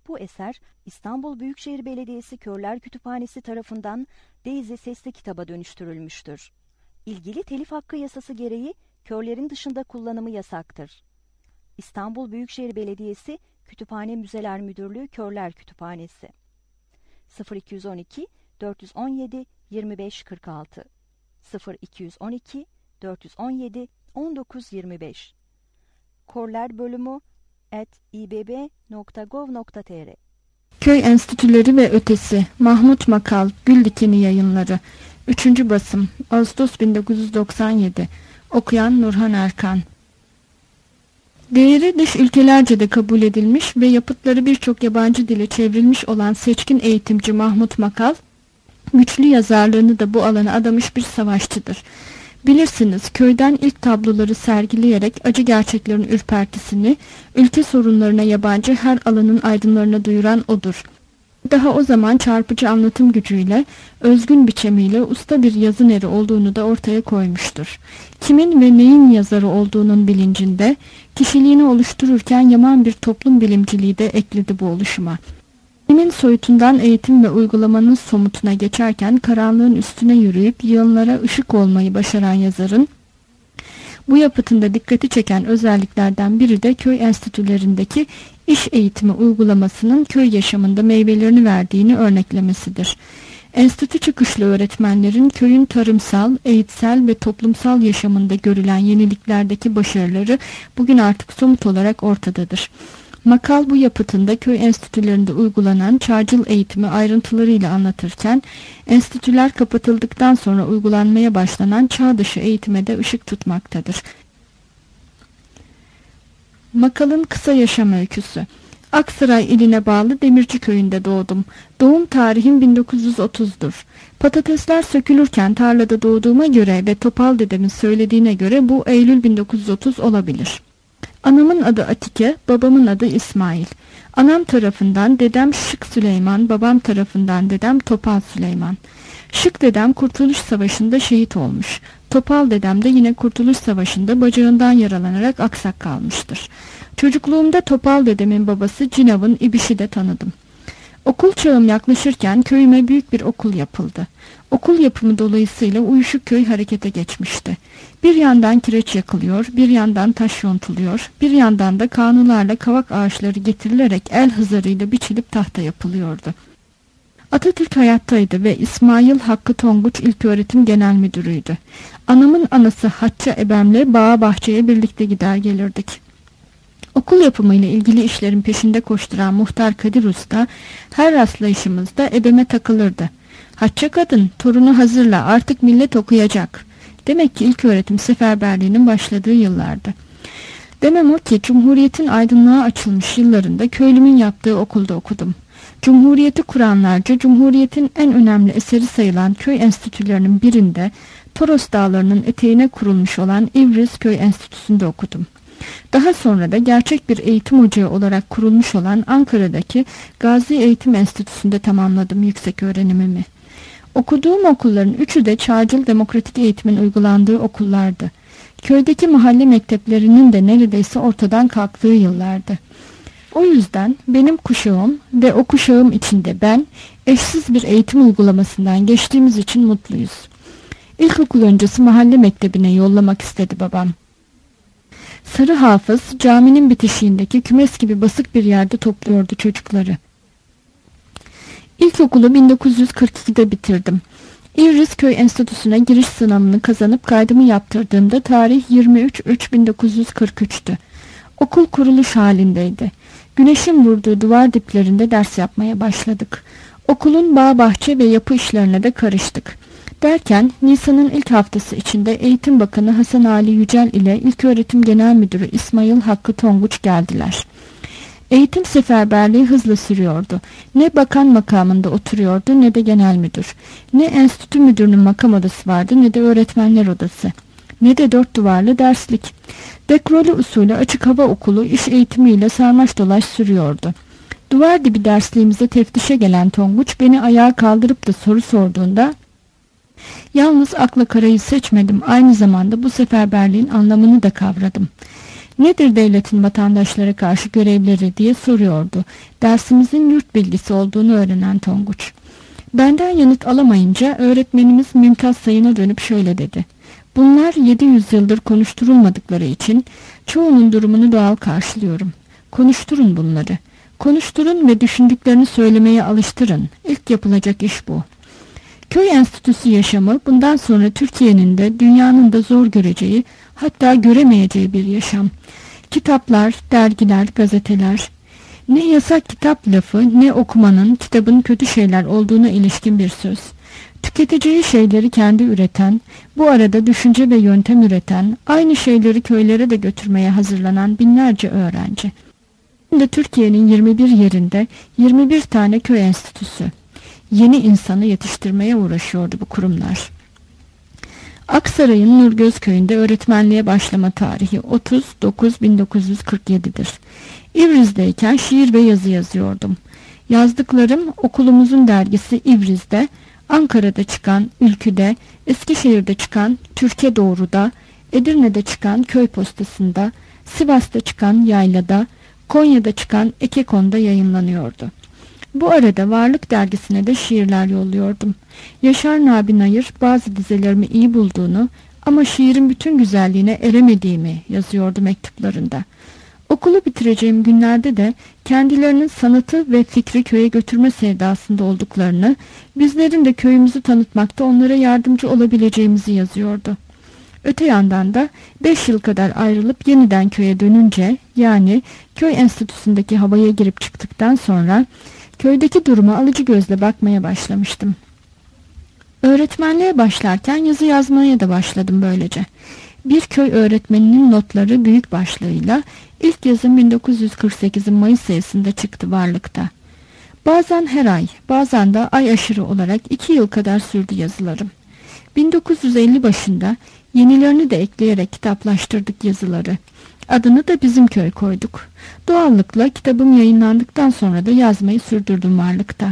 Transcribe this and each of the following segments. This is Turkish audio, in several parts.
Bu eser İstanbul Büyükşehir Belediyesi Körler Kütüphanesi tarafından Daisy sesli kitaba dönüştürülmüştür. İlgili telif hakkı yasası gereği körlerin dışında kullanımı yasaktır. İstanbul Büyükşehir Belediyesi Kütüphane Müzeler Müdürlüğü Körler Kütüphanesi 0212 417 2546 0212 417 1925 korlerbölümü@ibb.gov.tr Köy Enstitüleri ve Ötesi Mahmut Makal Güldikeni Yayınları 3. basım Ağustos 1997 Okuyan Nurhan Erkan. Değeri dış ülkelerce de kabul edilmiş ve yapıtları birçok yabancı dile çevrilmiş olan seçkin eğitimci Mahmut Makal, güçlü yazarlığını da bu alana adamış bir savaşçıdır. Bilirsiniz, köyden ilk tabloları sergileyerek acı gerçeklerin ürpertisini, ülke sorunlarına yabancı her alanın aydınlarına duyuran odur. Daha o zaman çarpıcı anlatım gücüyle, özgün biçimiyle usta bir yazın eri olduğunu da ortaya koymuştur. Kimin ve neyin yazarı olduğunun bilincinde, kişiliğini oluştururken yaman bir toplum bilimciliği de ekledi bu oluşuma. Bilimin soyutundan eğitim ve uygulamanın somutuna geçerken karanlığın üstüne yürüyüp yığınlara ışık olmayı başaran yazarın, bu yapıtında dikkati çeken özelliklerden biri de köy enstitülerindeki iş eğitimi uygulamasının köy yaşamında meyvelerini verdiğini örneklemesidir. Enstitü çıkışlı öğretmenlerin köyün tarımsal, eğitsel ve toplumsal yaşamında görülen yeniliklerdeki başarıları bugün artık somut olarak ortadadır. Makal bu yapıtında köy enstitülerinde uygulanan çağcıl eğitimi ayrıntılarıyla anlatırken, enstitüler kapatıldıktan sonra uygulanmaya başlanan çağ dışı eğitime de ışık tutmaktadır. Makal'ın kısa yaşam öyküsü. Aksaray iline bağlı Demirci köyünde doğdum. Doğum tarihim 1930'dur. Patatesler sökülürken tarlada doğduğuma göre ve Topal dedemin söylediğine göre bu Eylül 1930 olabilir. Anamın adı Atike, babamın adı İsmail. Anam tarafından dedem Şık Süleyman, babam tarafından dedem Topal Süleyman. Şık dedem Kurtuluş Savaşı'nda şehit olmuş. Topal dedem de yine Kurtuluş Savaşı'nda bacağından yaralanarak aksak kalmıştır. Çocukluğumda Topal dedemin babası Cinav'ın İbiş'i de tanıdım. Okul çağım yaklaşırken köyüme büyük bir okul yapıldı. Okul yapımı dolayısıyla uyuşuk köy harekete geçmişti. Bir yandan kireç yakılıyor, bir yandan taş yontuluyor, bir yandan da kanunlarla kavak ağaçları getirilerek el hızarıyla biçilip tahta yapılıyordu. Atatürk hayattaydı ve İsmail Hakkı Tonguç İlköğretim Genel Müdürüydü. Anamın anası Hatça ebemle bağa bahçeye birlikte gider gelirdik. Okul yapımıyla ilgili işlerin peşinde koşturan Muhtar Kadir Usta her rastlayışımızda ebeme takılırdı. Hatça kadın, torunu hazırla, artık millet okuyacak. Demek ki ilköğretim seferberliğinin başladığı yıllardı. Demem o ki Cumhuriyet'in aydınlığa açılmış yıllarında köylümün yaptığı okulda okudum. Cumhuriyeti kuranlarca Cumhuriyet'in en önemli eseri sayılan köy enstitülerinin birinde Toros Dağları'nın eteğine kurulmuş olan İvriz Köy Enstitüsü'nde okudum. Daha sonra da gerçek bir eğitim ocağı olarak kurulmuş olan Ankara'daki Gazi Eğitim Enstitüsü'nde tamamladım yüksek öğrenimimi. Okuduğum okulların üçü de çağcıl demokratik eğitimin uygulandığı okullardı. Köydeki mahalle mekteplerinin de neredeyse ortadan kalktığı yıllardı. O yüzden benim kuşağım ve o kuşağım içinde ben eşsiz bir eğitim uygulamasından geçtiğimiz için mutluyuz. İlkokul öncesi mahalle mektebine yollamak istedi babam. Sarı Hafız caminin bitişiğindeki kümes gibi basık bir yerde topluyordu çocukları. İlkokulu 1942'de bitirdim. İvriz Köy Enstitüsü'ne giriş sınavını kazanıp kaydımı yaptırdığımda tarih 23.3.1943'tü. Okul kuruluş halindeydi. Güneşin vurduğu duvar diplerinde ders yapmaya başladık. Okulun bağ bahçe ve yapı işlerine de karıştık. Derken Nisan'ın ilk haftası içinde Eğitim Bakanı Hasan Ali Yücel ile İlköğretim Genel Müdürü İsmail Hakkı Tonguç geldiler. Eğitim seferberliği hızla sürüyordu. Ne bakan makamında oturuyordu ne de genel müdür. Ne enstitü müdürünün makam odası vardı ne de öğretmenler odası. Ne de dört duvarlı derslik. Dekrolu usulü açık hava okulu iş eğitimiyle sarmaş dolaş sürüyordu. Duvar dibi dersliğimize teftişe gelen Tonguç beni ayağa kaldırıp da soru sorduğunda yalnız akla karayı seçmedim, aynı zamanda bu seferberliğin anlamını da kavradım. Nedir devletin vatandaşlara karşı görevleri diye soruyordu. Dersimizin yurt bilgisi olduğunu öğrenen Tonguç. Benden yanıt alamayınca öğretmenimiz Mümtaz Sayın'a dönüp şöyle dedi. Bunlar 700 yıldır konuşturulmadıkları için çoğunun durumunu doğal karşılıyorum. Konuşturun bunları. Konuşturun ve düşündüklerini söylemeye alıştırın. İlk yapılacak iş bu. Köy enstitüsü yaşamı bundan sonra Türkiye'nin de dünyanın da zor göreceği, hatta göremeyeceği bir yaşam. Kitaplar, dergiler, gazeteler. Ne yasak kitap lafı, ne okumanın, kitabın kötü şeyler olduğuna ilişkin bir söz. Tüketeceği şeyleri kendi üreten, bu arada düşünce ve yöntem üreten, aynı şeyleri köylere de götürmeye hazırlanan binlerce öğrenci. Şimdi Türkiye'nin 21 yerinde 21 tane köy enstitüsü. Yeni insanı yetiştirmeye uğraşıyordu bu kurumlar. Aksaray'ın Nurgöz köyünde öğretmenliğe başlama tarihi 30-9-1947'dir. İvriz'deyken şiir ve yazı yazıyordum. Yazdıklarım okulumuzun dergisi İvriz'de, Ankara'da çıkan Ülkü'de, Eskişehir'de çıkan Türkiye Doğru'da, Edirne'de çıkan Köy Postası'nda, Sivas'ta çıkan Yayla'da, Konya'da çıkan Ekekon'da yayınlanıyordu. Bu arada Varlık dergisine de şiirler yolluyordum. Yaşar Nabi Nayır bazı dizelerimi iyi bulduğunu ama şiirin bütün güzelliğine eremediğimi yazıyordu mektuplarında. Okulu bitireceğim günlerde de kendilerinin sanatı ve fikri köye götürme sevdasında olduklarını, bizlerin de köyümüzü tanıtmakta onlara yardımcı olabileceğimizi yazıyordu. Öte yandan da 5 yıl kadar ayrılıp yeniden köye dönünce, yani köy enstitüsündeki havaya girip çıktıktan sonra köydeki duruma alıcı gözle bakmaya başlamıştım. Öğretmenliğe başlarken yazı yazmaya da başladım böylece. Bir köy öğretmeninin notları büyük başlığıyla ilk yazım 1948'in Mayıs sayısında çıktı Varlık'ta. Bazen her ay, bazen de ay aşırı olarak 2 yıl kadar sürdü yazılarım. 1950 başında yenilerini de ekleyerek kitaplaştırdık yazıları. Adını da bizim köy koyduk. Doğallıkla kitabım yayınlandıktan sonra da yazmayı sürdürdüm Varlık'ta.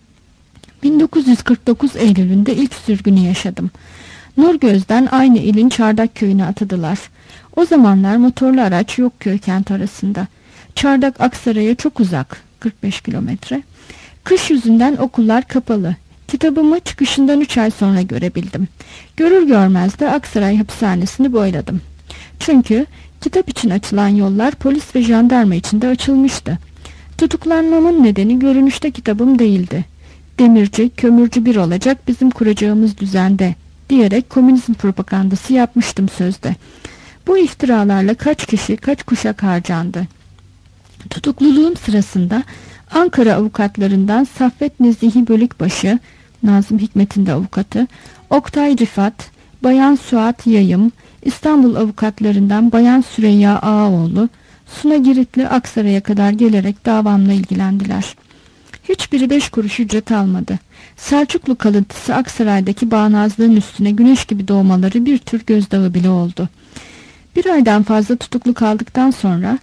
1949 Eylül'ünde ilk sürgünü yaşadım. Nurgöz'den aynı ilin Çardak köyüne atadılar. O zamanlar motorlu araç yok köy kent arasında. Çardak Aksaray'a çok uzak, 45 kilometre. Kış yüzünden okullar kapalı. Kitabımı çıkışından 3 ay sonra görebildim. Görür görmez de Aksaray hapishanesini boyladım. Çünkü kitap için açılan yollar polis ve jandarma için de açılmıştı. Tutuklanmamın nedeni görünüşte kitabım değildi. Demirci, kömürcü bir olacak bizim kuracağımız düzende diyerek komünizm propagandası yapmıştım sözde. Bu iftiralarla kaç kişi, kaç kuşak harcandı. Tutukluluğum sırasında Ankara avukatlarından Saffet Nezihi Bölükbaşı, Nazım Hikmet'in de avukatı, Oktay Rifat, Bayan Suat Yayım, İstanbul avukatlarından Bayan Süreyya Ağaoğlu, Suna Giritli Aksaray'a kadar gelerek davamla ilgilendiler. Hiçbiri 5 kuruş ücret almadı. Selçuklu kalıntısı Aksaray'daki bağnazlığın üstüne güneş gibi doğmaları bir tür gözdağı bile oldu. Bir aydan fazla tutuklu kaldıktan sonra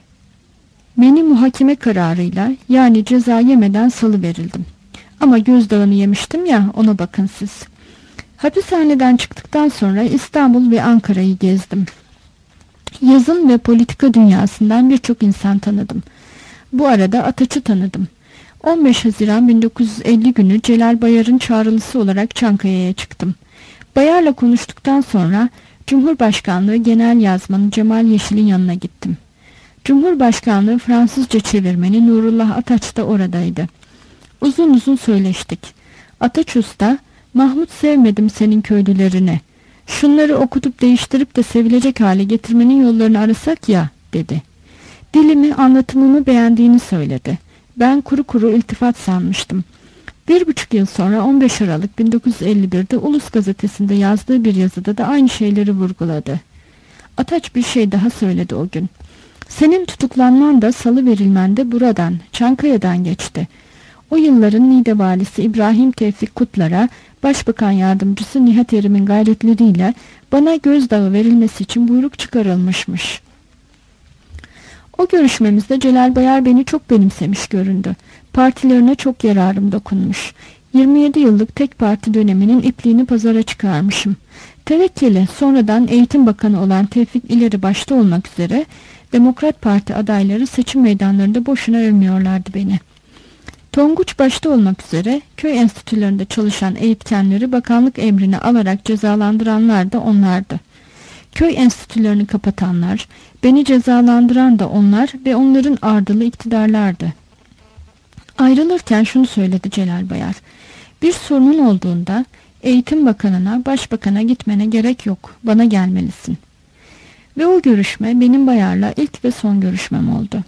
beni muhakeme kararıyla, yani ceza yemeden salıverildim. Ama gözdağını yemiştim ya, ona bakın siz. Hapishaneden çıktıktan sonra İstanbul ve Ankara'yı gezdim. Yazın ve politika dünyasından birçok insan tanıdım. Bu arada Ataç'ı tanıdım. 15 Haziran 1950 günü Celal Bayar'ın çağrılısı olarak Çankaya'ya çıktım. Bayar'la konuştuktan sonra Cumhurbaşkanlığı Genel Yazmanı Cemal Yeşil'in yanına gittim. Cumhurbaşkanlığı Fransızca çevirmeni Nurullah Ataç da oradaydı. Uzun uzun söyleştik. Ataç Usta, "Mahmut, sevmedim senin köylülerini. Şunları okutup değiştirip de sevilecek hale getirmenin yollarını arasak ya," dedi. Dilimi, anlatımımı beğendiğini söyledi. Ben kuru kuru iltifat sanmıştım. 1,5 yıl sonra 15 Aralık 1951'de Ulus Gazetesi'nde yazdığı bir yazıda da aynı şeyleri vurguladı. Ataç bir şey daha söyledi o gün. "Senin tutuklanman da salıverilmen de buradan, Çankaya'dan geçti. O yılların Niğde valisi İbrahim Tevfik Kutlar'a Başbakan Yardımcısı Nihat Erim'in gayretleriyle bana gözdağı verilmesi için buyruk çıkarılmışmış." O görüşmemizde Celal Bayar beni çok benimsemiş göründü. Partilerine çok yararım dokunmuş. 27 yıllık tek parti döneminin ipliğini pazara çıkarmışım. Tevekkeli sonradan Eğitim Bakanı olan Tevfik İleri başta olmak üzere Demokrat Parti adayları seçim meydanlarında boşuna övmüyorlardı beni. Tonguç başta olmak üzere köy enstitülerinde çalışan eğitmenleri bakanlık emrine alarak cezalandıranlar da onlardı. Köy enstitülerini kapatanlar, beni cezalandıran da onlar ve onların ardılı iktidarlardı. Ayrılırken şunu söyledi Celal Bayar: bir sorunun olduğunda Eğitim Bakanı'na, Başbakan'a gitmene gerek yok, bana gelmelisin. Ve o görüşme benim Bayar'la ilk ve son görüşmem oldu.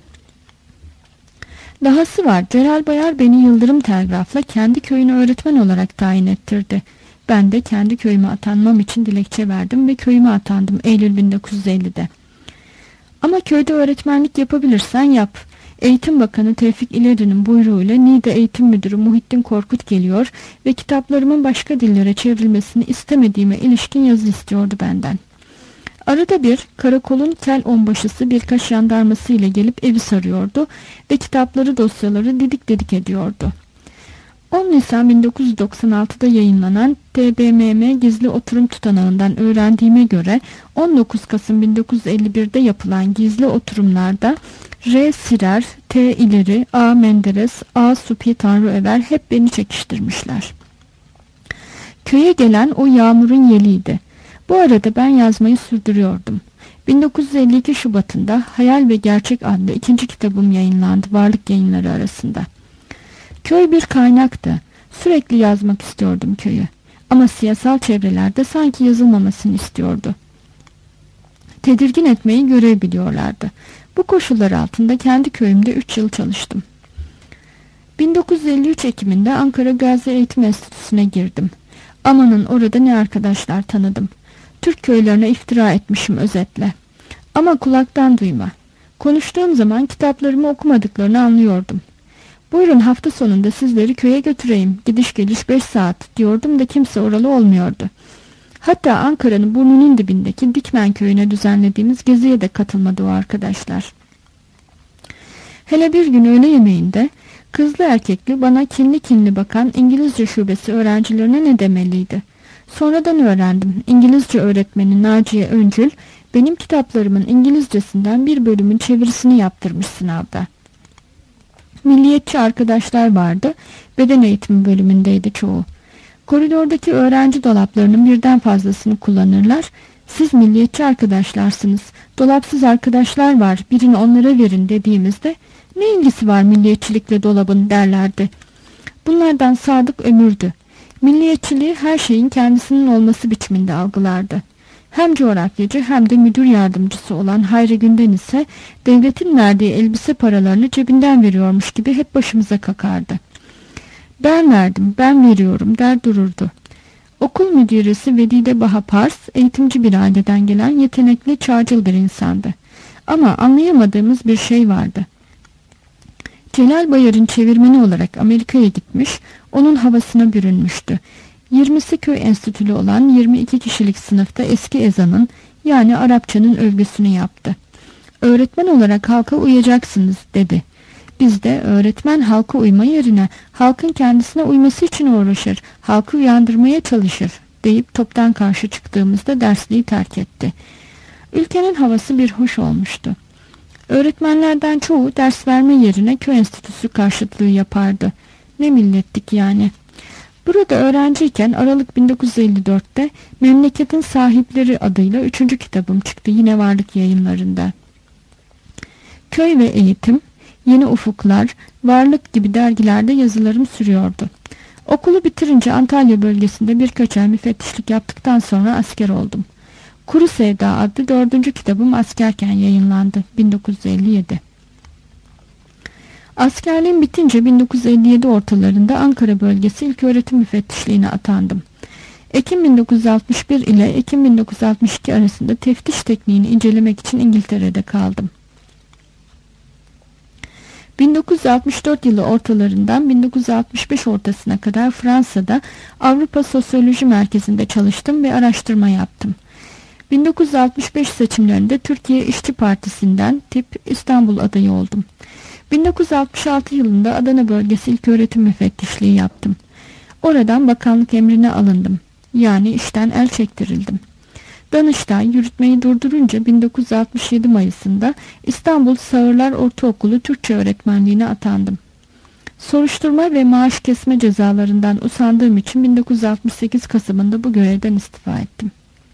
Dahası var, Celal Bayar beni Yıldırım Telgraf'la kendi köyüne öğretmen olarak tayin ettirdi. Ben de kendi köyüme atanmam için dilekçe verdim ve köyüme atandım Eylül 1950'de. Ama köyde öğretmenlik yapabilirsen yap. Eğitim Bakanı Tevfik İleri'nin buyruğuyla Niğde Eğitim Müdürü Muhittin Korkut geliyor ve kitaplarımın başka dillere çevrilmesini istemediğime ilişkin yazı istiyordu benden. Arada bir karakolun kel onbaşısı birkaç jandarması ile gelip evi sarıyordu ve kitapları, dosyaları didik didik ediyordu. 10 Nisan 1996'da yayınlanan TBMM gizli oturum tutanağından öğrendiğime göre 19 Kasım 1951'de yapılan gizli oturumlarda R. Sirer, T. İleri, A. Menderes, A. Supi Tanrıöver hep beni çekiştirmişler. Köye gelen o yağmurun yeliydi. Bu arada ben yazmayı sürdürüyordum. 1952 Şubat'ında Hayal ve Gerçek adlı ikinci kitabım yayınlandı Varlık Yayınları arasında. Köy bir kaynaktı. Sürekli yazmak istiyordum köyü. Ama siyasal çevrelerde sanki yazılmamasını istiyordu. Tedirgin etmeyi görev biliyorlardı. Bu koşullar altında kendi köyümde 3 yıl çalıştım. 1953 Ekim'inde Ankara Gazi Eğitim Enstitüsü'ne girdim. Amanın orada ne arkadaşlar tanıdım. Türk köylerine iftira etmişim özetle. Ama kulaktan duyma. Konuştuğum zaman kitaplarımı okumadıklarını anlıyordum. Buyurun hafta sonunda sizleri köye götüreyim. Gidiş geliş 5 saat diyordum da kimse oralı olmuyordu. Hatta Ankara'nın burnunun dibindeki Dikmen köyüne düzenlediğimiz geziye de katılmadı o arkadaşlar. Hele bir gün öğle yemeğinde kızlı erkekli bana kinli kinli bakan İngilizce şubesi öğrencilerine ne demeliydi. Sonradan öğrendim. İngilizce öğretmeni Naciye Öncül benim kitaplarımın İngilizcesinden bir bölümün çevirisini yaptırmış sınavda. Milliyetçi arkadaşlar vardı. Beden eğitimi bölümündeydi çoğu. Koridordaki öğrenci dolaplarının birden fazlasını kullanırlar. Siz milliyetçi arkadaşlarsınız. Dolapsız arkadaşlar var. Birini onlara verin dediğimizde ne ilgisi var milliyetçilikle dolabın derlerdi. Bunlardan Sadık Ömür'dü. Milliyetçiliği her şeyin kendisinin olması biçiminde algılardı. Hem coğrafyacı hem de müdür yardımcısı olan Hayri Günden ise devletin verdiği elbise paralarını cebinden veriyormuş gibi hep başımıza kakardı. Ben verdim, ben veriyorum der dururdu. Okul müdüresi Vedide Baha Pars, eğitimci bir aileden gelen yetenekli, çağcıl bir insandı. Ama anlayamadığımız bir şey vardı. Celal Bayar'ın çevirmeni olarak Amerika'ya gitmiş, onun havasına bürünmüştü. 20'si köy enstitülü olan 22 kişilik sınıfta eski ezanın yani Arapçanın övgüsünü yaptı. Öğretmen olarak halka uyacaksınız dedi. Biz de öğretmen halka uyma yerine halkın kendisine uyması için uğraşır, halkı uyandırmaya çalışır deyip toptan karşı çıktığımızda dersliği terk etti. Ülkenin havası bir hoş olmuştu. Öğretmenlerden çoğu ders verme yerine köy enstitüsü karşıtlığı yapardı. Ne millettik yani. Burada öğrenciyken Aralık 1954'te Memleketin Sahipleri adıyla 3. kitabım çıktı yine Varlık Yayınlarında. Köy ve Eğitim, Yeni Ufuklar, Varlık gibi dergilerde yazılarım sürüyordu. Okulu bitirince Antalya bölgesinde birkaç ay müfettişlik yaptıktan sonra asker oldum. Kuru Sevda adlı 4. kitabım askerken yayınlandı 1957. Askerliğim bitince 1957 ortalarında Ankara bölgesi İlköğretim Müfettişliğine atandım. Ekim 1961 ile Ekim 1962 arasında teftiş tekniğini incelemek için İngiltere'de kaldım. 1964 yılı ortalarından 1965 ortasına kadar Fransa'da Avrupa Sosyoloji Merkezi'nde çalıştım ve araştırma yaptım. 1965 seçimlerinde Türkiye İşçi Partisi'nden tip İstanbul adayı oldum. 1966 yılında Adana Bölgesi İlköğretim Müfettişliği yaptım. Oradan bakanlık emrine alındım. Yani işten el çektirildim. Danıştay yürütmeyi durdurunca 1967 Mayıs'ında İstanbul Sağırlar Ortaokulu Türkçe öğretmenliğine atandım. Soruşturma ve maaş kesme cezalarından usandığım için 1968 Kasım'ında bu görevden istifa ettim.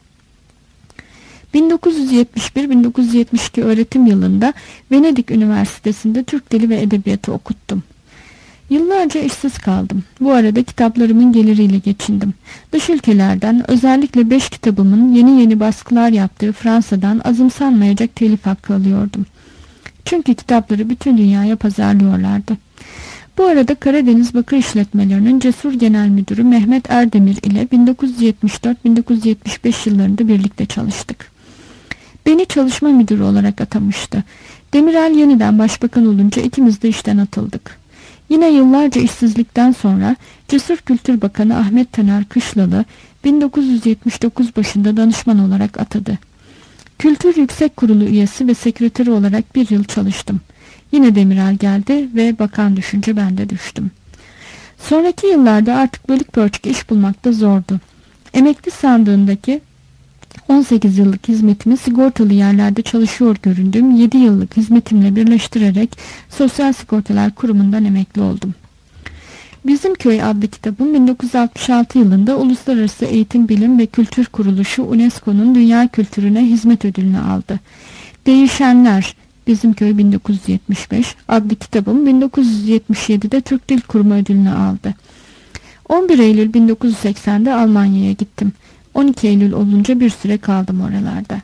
1971-1972 öğretim yılında Venedik Üniversitesi'nde Türk Dili ve Edebiyatı okuttum. Yıllarca işsiz kaldım. Bu arada kitaplarımın geliriyle geçindim. Dış ülkelerden, özellikle 5 kitabımın yeni baskılar yaptığı Fransa'dan azımsanmayacak telif hakkı alıyordum. Çünkü kitapları bütün dünyaya pazarlıyorlardı. Bu arada Karadeniz Bakır İşletmelerinin Cesur Genel Müdürü Mehmet Erdemir ile 1974-1975 yıllarında birlikte çalıştık. Beni çalışma müdürü olarak atamıştı. Demirel yeniden başbakan olunca ikimiz de işten atıldık. Yine yıllarca işsizlikten sonra Cesur Kültür Bakanı Ahmet Taner Kışlalı 1979 başında danışman olarak atadı. Kültür Yüksek Kurulu üyesi ve sekreteri olarak bir yıl çalıştım. Yine Demirel geldi ve bakan düşünce ben de düştüm. Sonraki yıllarda artık bölük pörçük iş bulmakta zordu. Emekli sandığındaki 18 yıllık hizmetimi sigortalı yerlerde çalışıyor göründüğüm 7 yıllık hizmetimle birleştirerek Sosyal Sigortalar Kurumu'ndan emekli oldum. Bizim Köy adlı kitabım 1966 yılında Uluslararası Eğitim, Bilim ve Kültür Kuruluşu UNESCO'nun Dünya Kültürüne Hizmet Ödülünü aldı. Değişenler Bizim Köy 1975 adlı kitabım 1977'de Türk Dil Kurumu ödülünü aldı. 11 Eylül 1980'de Almanya'ya gittim. 12 Eylül olunca bir süre kaldım oralarda.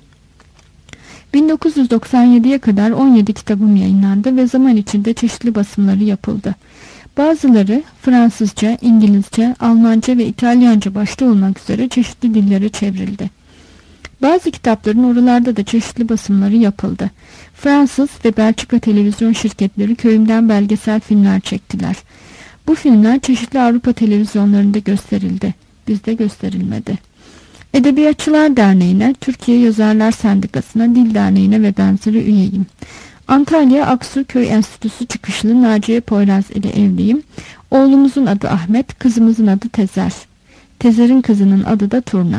1997'ye kadar 17 kitabım yayınlandı ve zaman içinde çeşitli basımları yapıldı. Bazıları Fransızca, İngilizce, Almanca ve İtalyanca başta olmak üzere çeşitli dillere çevrildi. Bazı kitapların oralarda da çeşitli basımları yapıldı. Fransız ve Belçika televizyon şirketleri köyümden belgesel filmler çektiler. Bu filmler çeşitli Avrupa televizyonlarında gösterildi. Bizde gösterilmedi. Edebiyatçılar Derneği'ne, Türkiye Yazarlar Sendikası'na, Dil Derneği'ne ve benzeri üyeyim. Antalya Aksu Köy Enstitüsü çıkışlı Naciye Poyraz ile evliyim. Oğlumuzun adı Ahmet, kızımızın adı Tezer. Tezer'in kızının adı da Turna.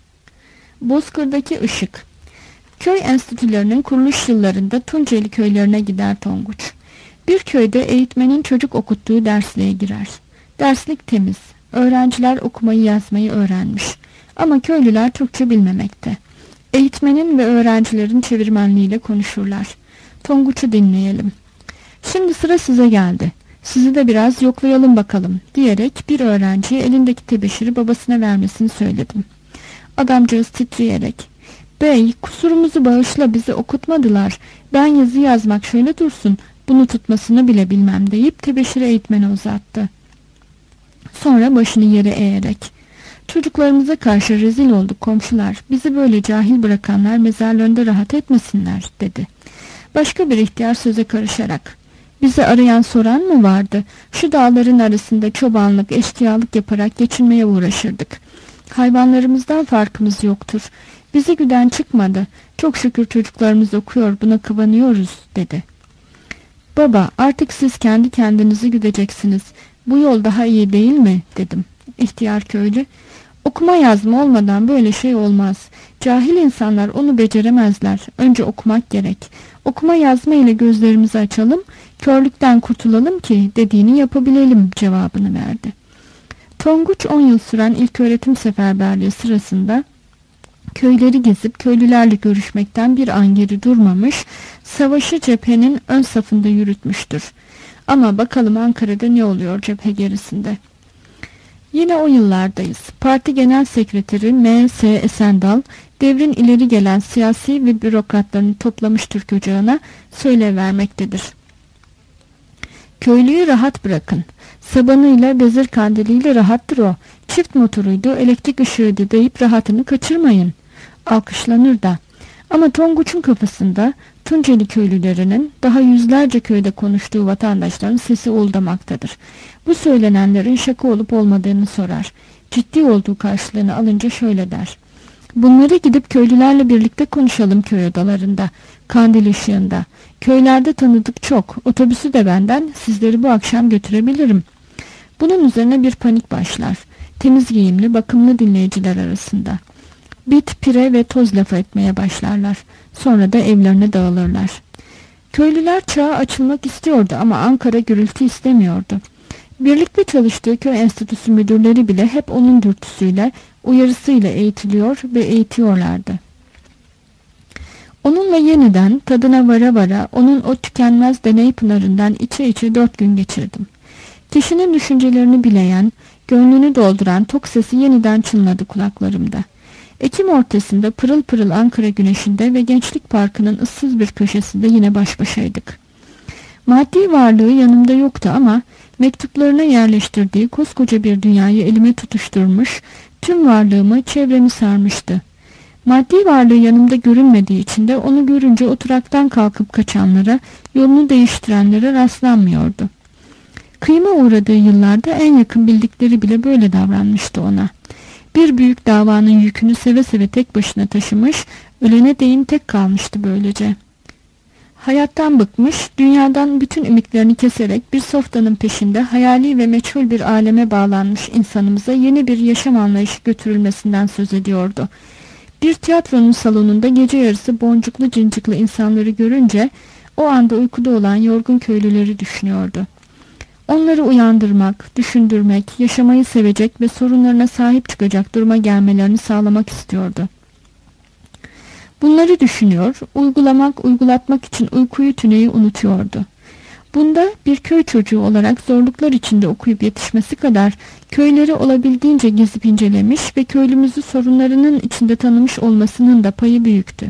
Bozkır'daki Işık. Köy enstitülerinin kuruluş yıllarında Tunceli köylerine gider Tonguç. Bir köyde eğitmenin çocuk okuttuğu dersliğe girer. Derslik temiz. Öğrenciler okumayı yazmayı öğrenmiş. Ama köylüler Türkçe bilmemekte. Eğitmenin ve öğrencilerin çevirmenliğiyle konuşurlar. Tonguç'u dinleyelim. Şimdi sıra size geldi. Sizi de biraz yoklayalım bakalım diyerek bir öğrenciye elindeki tebeşiri babasına vermesini söyledim. Adamcağız titreyerek, "Bey, kusurumuzu bağışla, bizi okutmadılar. Ben yazı yazmak şöyle dursun, bunu tutmasını bile bilmem" deyip tebeşiri eğitmene uzattı. Sonra başını yere eğerek, "Çocuklarımıza karşı rezil olduk komşular. Bizi böyle cahil bırakanlar mezarlarında rahat etmesinler" dedi. Başka bir ihtiyar söze karışarak, "Bizi arayan soran mı vardı? Şu dağların arasında çobanlık, eşkıyalık yaparak geçinmeye uğraşırdık. Hayvanlarımızdan farkımız yoktur. Bizi güden çıkmadı. Çok şükür çocuklarımız okuyor, buna kıvanıyoruz" dedi. "Baba, artık siz kendi kendinizi güdeceksiniz. Bu yol daha iyi değil mi?" dedim. İhtiyar köylü, "Okuma yazma olmadan böyle şey olmaz. Cahil insanlar onu beceremezler. Önce okumak gerek. Okuma yazma ile gözlerimizi açalım, körlükten kurtulalım ki dediğini yapabilelim" cevabını verdi. Tonguç 10 yıl süren ilköğretim seferberliği sırasında köyleri gezip köylülerle görüşmekten bir an geri durmamış, savaşı cephenin ön safında yürütmüştür. Ama bakalım Ankara'da ne oluyor cephe gerisinde? Yine o yıllardayız. Parti Genel Sekreteri M.S. Esendal, devrin ileri gelen siyasi ve bürokratlarını toplamış Türk ocağına söylevermektedir. "Köylüyü rahat bırakın. Sabanıyla, bezir kandiliyle rahattır o. Çift motoruydu, elektrik ışığıydı deyip rahatını kaçırmayın." Alkışlanır da. Ama Tonguç'un kafasında Tunceli köylülerinin daha yüzlerce köyde konuştuğu vatandaşların sesi uğuldamaktadır. Bu söylenenlerin şaka olup olmadığını sorar. Ciddi olduğu karşılığını alınca şöyle der: "Bunları gidip köylülerle birlikte konuşalım köy odalarında, kandil ışığında. Köylerde tanıdık çok, otobüsü de benden, sizleri bu akşam götürebilirim." Bunun üzerine bir panik başlar. Temiz giyimli, bakımlı dinleyiciler arasında. bit, pire ve toz lafı etmeye başlarlar. Sonra da evlerine dağılırlar. Köylüler çağa açılmak istiyordu ama Ankara gürültü istemiyordu. Birlikte çalıştığı köy enstitüsü müdürleri bile hep onun dürtüsüyle, uyarısıyla eğitiliyor ve eğitiyorlardı. Onunla yeniden tadına vara vara onun o tükenmez deney pınarından içe içe 4 gün geçirdim. Kişinin düşüncelerini bileyen, gönlünü dolduran tok sesi yeniden çınladı kulaklarımda. Ekim ortasında pırıl pırıl Ankara güneşinde ve Gençlik Parkı'nın ıssız bir köşesinde yine baş başaydık. Maddi varlığı yanımda yoktu ama mektuplarına yerleştirdiği koskoca bir dünyayı elime tutuşturmuş, tüm varlığımı, çevremi sarmıştı. Maddi varlığı yanımda görünmediği için de onu görünce oturaktan kalkıp kaçanlara, yolunu değiştirenlere rastlanmıyordu. Kıyıma uğradığı yıllarda en yakın bildikleri bile böyle davranmıştı ona. Bir büyük davanın yükünü seve seve tek başına taşımış, ölene değin tek kalmıştı böylece. Hayattan bıkmış, dünyadan bütün ümitlerini keserek bir softanın peşinde hayali ve meçhul bir aleme bağlanmış insanımıza yeni bir yaşam anlayışı götürülmesinden söz ediyordu. Bir tiyatronun salonunda gece yarısı boncuklu cincikli insanları görünce o anda uykuda olan yorgun köylüleri düşünüyordu. Onları uyandırmak, düşündürmek, yaşamayı sevecek ve sorunlarına sahip çıkacak duruma gelmelerini sağlamak istiyordu. Bunları düşünüyor, uygulatmak için uykuyu tüneyi unutuyordu. Bunda bir köy çocuğu olarak zorluklar içinde okuyup yetişmesi kadar köyleri olabildiğince gezip incelemiş ve köylümüzü sorunlarının içinde tanımış olmasının da payı büyüktü.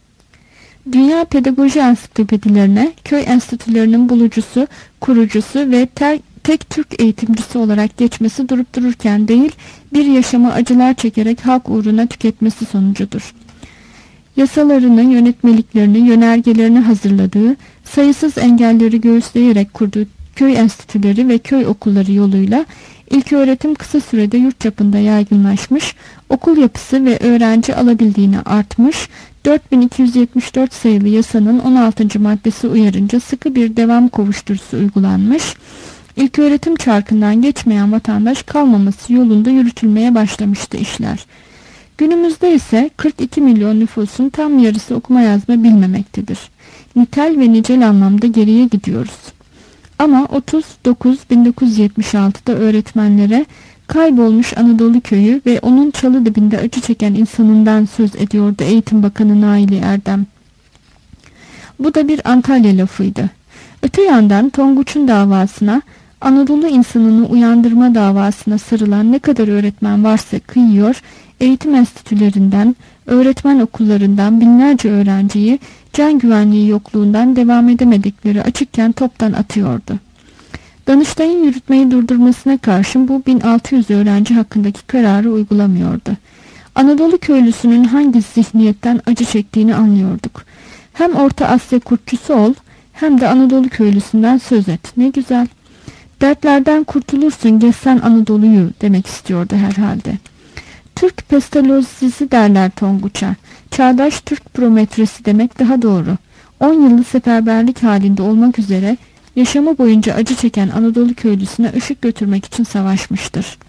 Dünya pedagoji ansiklopedilerine köy enstitülerinin bulucusu, kurucusu ve tek Türk eğitimcisi olarak geçmesi durup dururken değil, bir yaşamı acılar çekerek halk uğruna tüketmesi sonucudur. Yasalarını, yönetmeliklerini, yönergelerini hazırladığı, sayısız engelleri göğüsleyerek kurduğu köy enstitüleri ve köy okulları yoluyla ilköğretim kısa sürede yurt çapında yaygınlaşmış, okul yapısı ve öğrenci alabildiğine artmış, 4274 sayılı yasanın 16. maddesi uyarınca sıkı bir devam kovuşturusu uygulanmış, ilköğretim çarkından geçmeyen vatandaş kalmaması yolunda yürütülmeye başlamıştı işler. Günümüzde ise 42 milyon nüfusun tam yarısı okuma yazma bilmemektedir. Nitel ve nicel anlamda geriye gidiyoruz. Ama 1976'da öğretmenlere kaybolmuş Anadolu köyü ve onun çalı dibinde acı çeken insanından söz ediyordu Eğitim Bakanı Naili Erdem. Bu da bir Antalya lafıydı. Öte yandan Tonguç'un davasına, Anadolu insanını uyandırma davasına sarılan ne kadar öğretmen varsa kıyıyor, eğitim enstitülerinden, öğretmen okullarından binlerce öğrenciyi can güvenliği yokluğundan devam edemedikleri açıkken toptan atıyordu. Danıştay'ın yürütmeyi durdurmasına karşın bu 1600 öğrenci hakkındaki kararı uygulamıyordu. Anadolu köylüsünün hangi zihniyetten acı çektiğini anlıyorduk. Hem Orta Asya kurtçusu ol, hem de Anadolu köylüsünden söz et. Ne güzel. Dertlerden kurtulursun gezsen Anadolu'yu demek istiyordu herhalde. Türk pestalozisi derler Tonguç'a. Çağdaş Türk prometresi demek daha doğru. 10 yıllık seferberlik halinde olmak üzere yaşamı boyunca acı çeken Anadolu köylüsüne ışık götürmek için savaşmıştır.